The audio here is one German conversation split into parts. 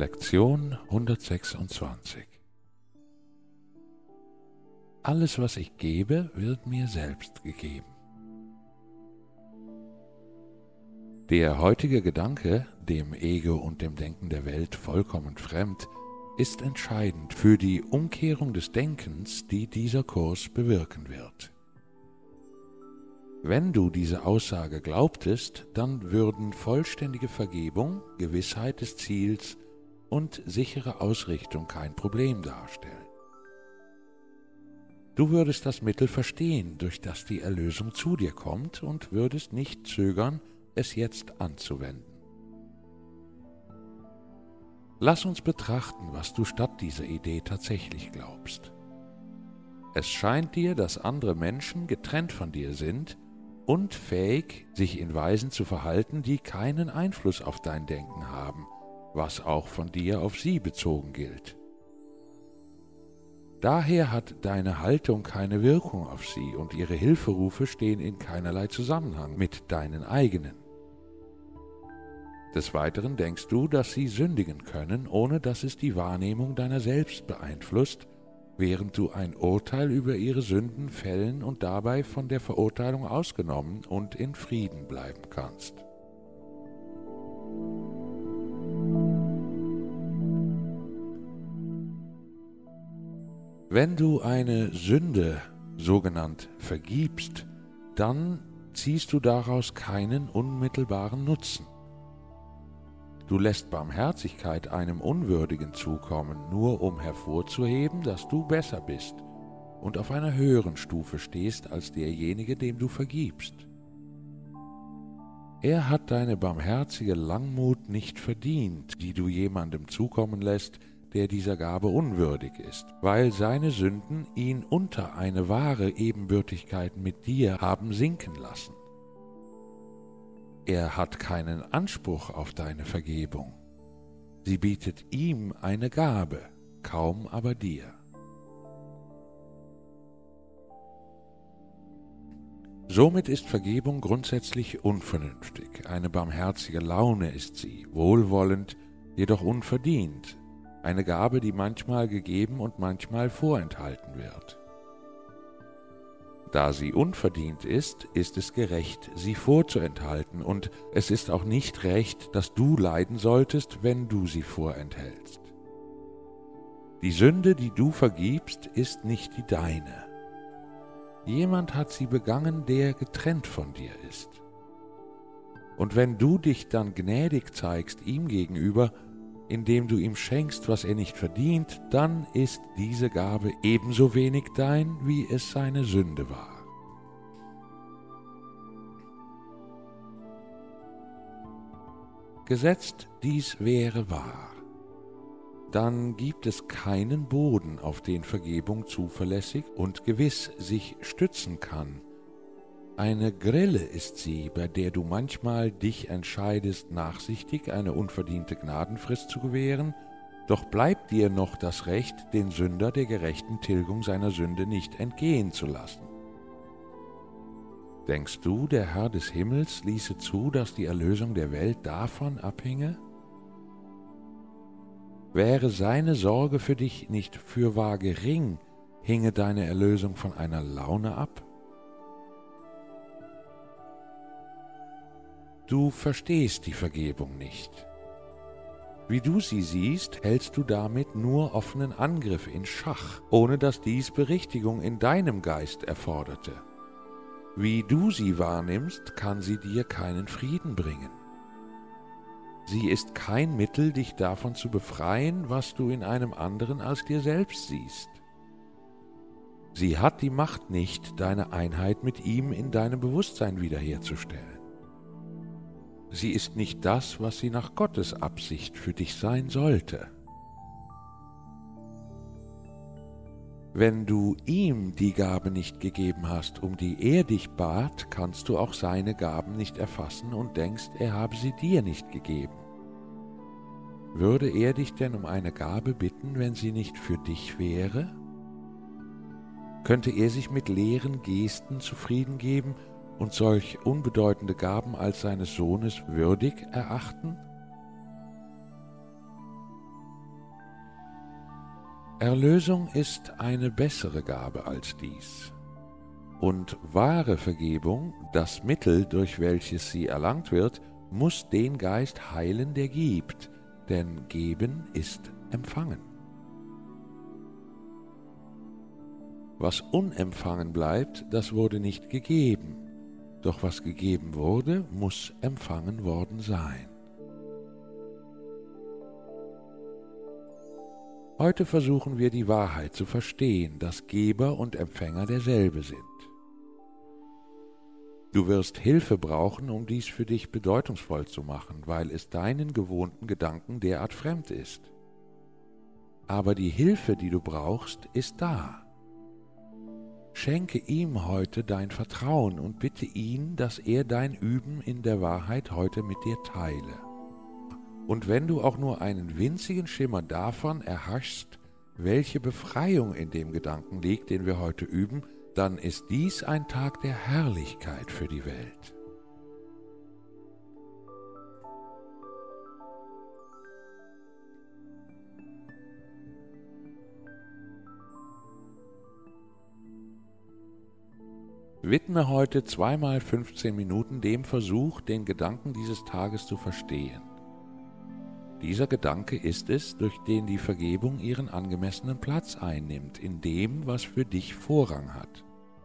Lektion 126. Alles, was ich gebe, wird mir selbst gegeben. Der heutige Gedanke, dem Ego und dem Denken der Welt vollkommen fremd, ist entscheidend für die Umkehrung des Denkens, die dieser Kurs bewirken wird. Wenn du diese Aussage glaubtest, dann würden vollständige Vergebung, Gewissheit des Ziels und sichere Ausrichtung kein Problem darstellen. Du würdest das Mittel verstehen, durch das die Erlösung zu dir kommt, und würdest nicht zögern, es jetzt anzuwenden. Lass uns betrachten, was du statt dieser Idee tatsächlich glaubst. Es scheint dir, dass andere Menschen getrennt von dir sind und fähig, sich in Weisen zu verhalten, die keinen Einfluss auf dein Denken haben, was auch von dir auf sie bezogen gilt. Daher hat deine Haltung keine Wirkung auf sie und ihre Hilferufe stehen in keinerlei Zusammenhang mit deinen eigenen. Des Weiteren denkst du, dass sie sündigen können, ohne dass es die Wahrnehmung deiner selbst beeinflusst, während du ein Urteil über ihre Sünden fällen und dabei von der Verurteilung ausgenommen und in Frieden bleiben kannst. Wenn du eine Sünde sogenannt vergibst, dann ziehst du daraus keinen unmittelbaren Nutzen. Du lässt Barmherzigkeit einem Unwürdigen zukommen, nur um hervorzuheben, dass du besser bist und auf einer höheren Stufe stehst als derjenige, dem du vergibst. Er hat deine barmherzige Langmut nicht verdient, die du jemandem zukommen lässt, der dieser Gabe unwürdig ist, weil seine Sünden ihn unter eine wahre Ebenbürtigkeit mit dir haben sinken lassen. Er hat keinen Anspruch auf deine Vergebung. Sie bietet ihm eine Gabe, kaum aber dir. Somit ist Vergebung grundsätzlich unvernünftig. Eine barmherzige Laune ist sie, wohlwollend, jedoch unverdient. Eine Gabe, die manchmal gegeben und manchmal vorenthalten wird. Da sie unverdient ist, ist es gerecht, sie vorzuenthalten, und es ist auch nicht recht, dass du leiden solltest, wenn du sie vorenthältst. Die Sünde, die du vergibst, ist nicht die deine. Jemand hat sie begangen, der getrennt von dir ist. Und wenn du dich dann gnädig zeigst ihm gegenüber, indem du ihm schenkst, was er nicht verdient, dann ist diese Gabe ebenso wenig dein, wie es seine Sünde war. Gesetzt, dies wäre wahr, dann gibt es keinen Boden, auf den Vergebung zuverlässig und gewiss sich stützen kann. Eine Grille ist sie, bei der du manchmal dich entscheidest, nachsichtig eine unverdiente Gnadenfrist zu gewähren, doch bleibt dir noch das Recht, den Sünder der gerechten Tilgung seiner Sünde nicht entgehen zu lassen. Denkst du, der Herr des Himmels ließe zu, dass die Erlösung der Welt davon abhinge? Wäre seine Sorge für dich nicht fürwahr gering, hinge deine Erlösung von einer Laune ab? Du verstehst die Vergebung nicht. Wie du sie siehst, hältst du damit nur offenen Angriff in Schach, ohne dass dies Berichtigung in deinem Geist erforderte. Wie du sie wahrnimmst, kann sie dir keinen Frieden bringen. Sie ist kein Mittel, dich davon zu befreien, was du in einem anderen als dir selbst siehst. Sie hat die Macht nicht, deine Einheit mit ihm in deinem Bewusstsein wiederherzustellen. Sie ist nicht das, was sie nach Gottes Absicht für dich sein sollte. Wenn du ihm die Gabe nicht gegeben hast, um die er dich bat, kannst du auch seine Gaben nicht erfassen und denkst, er habe sie dir nicht gegeben. Würde er dich denn um eine Gabe bitten, wenn sie nicht für dich wäre? Könnte er sich mit leeren Gesten zufrieden geben und solch unbedeutende Gaben als seines Sohnes würdig erachten? Erlösung ist eine bessere Gabe als dies. Und wahre Vergebung, das Mittel, durch welches sie erlangt wird, muss den Geist heilen, der gibt, denn geben ist empfangen. Was unempfangen bleibt, das wurde nicht gegeben, doch was gegeben wurde, muss empfangen worden sein. Heute versuchen wir die Wahrheit zu verstehen, dass Geber und Empfänger derselbe sind. Du wirst Hilfe brauchen, um dies für dich bedeutungsvoll zu machen, weil es deinen gewohnten Gedanken derart fremd ist. Aber die Hilfe, die du brauchst, ist da. Schenke ihm heute dein Vertrauen und bitte ihn, dass er dein Üben in der Wahrheit heute mit dir teile. Und wenn du auch nur einen winzigen Schimmer davon erhaschst, welche Befreiung in dem Gedanken liegt, den wir heute üben, dann ist dies ein Tag der Herrlichkeit für die Welt. Widme heute zweimal 15 Minuten dem Versuch, den Gedanken dieses Tages zu verstehen. Dieser Gedanke ist es, durch den die Vergebung ihren angemessenen Platz einnimmt, in dem, was für dich Vorrang hat.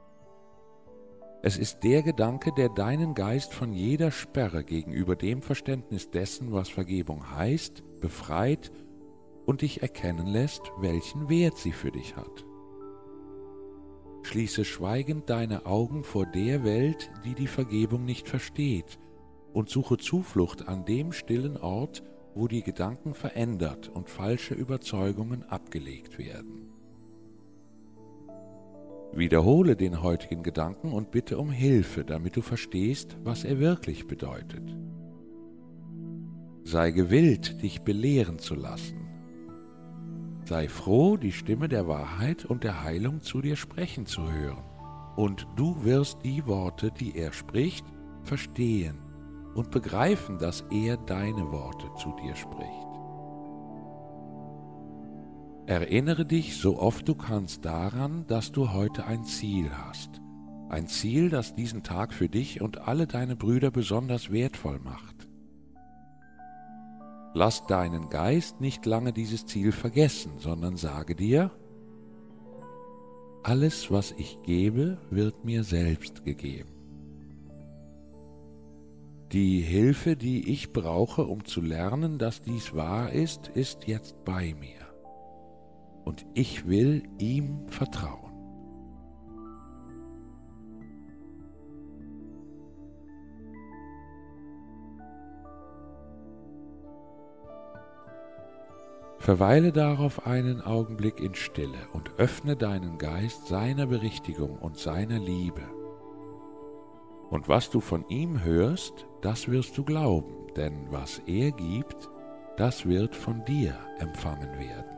Es ist der Gedanke, der deinen Geist von jeder Sperre gegenüber dem Verständnis dessen, was Vergebung heißt, befreit und dich erkennen lässt, welchen Wert sie für dich hat. Schließe schweigend deine Augen vor der Welt, die die Vergebung nicht versteht, und suche Zuflucht an dem stillen Ort, wo die Gedanken verändert und falsche Überzeugungen abgelegt werden. Wiederhole den heutigen Gedanken und bitte um Hilfe, damit du verstehst, was er wirklich bedeutet. Sei gewillt, dich belehren zu lassen. Sei froh, die Stimme der Wahrheit und der Heilung zu dir sprechen zu hören. Und du wirst die Worte, die er spricht, verstehen und begreifen, dass er deine Worte zu dir spricht. Erinnere dich so oft du kannst daran, dass du heute ein Ziel hast. Ein Ziel, das diesen Tag für dich und alle deine Brüder besonders wertvoll macht. Lass deinen Geist nicht lange dieses Ziel vergessen, sondern sage dir: Alles, was ich gebe, wird mir selbst gegeben. Die Hilfe, die ich brauche, um zu lernen, dass dies wahr ist jetzt bei mir. Und ich will ihm vertrauen. Verweile darauf einen Augenblick in Stille und öffne deinen Geist seiner Berichtigung und seiner Liebe. Und was du von ihm hörst, das wirst du glauben, denn was er gibt, das wird von dir empfangen werden.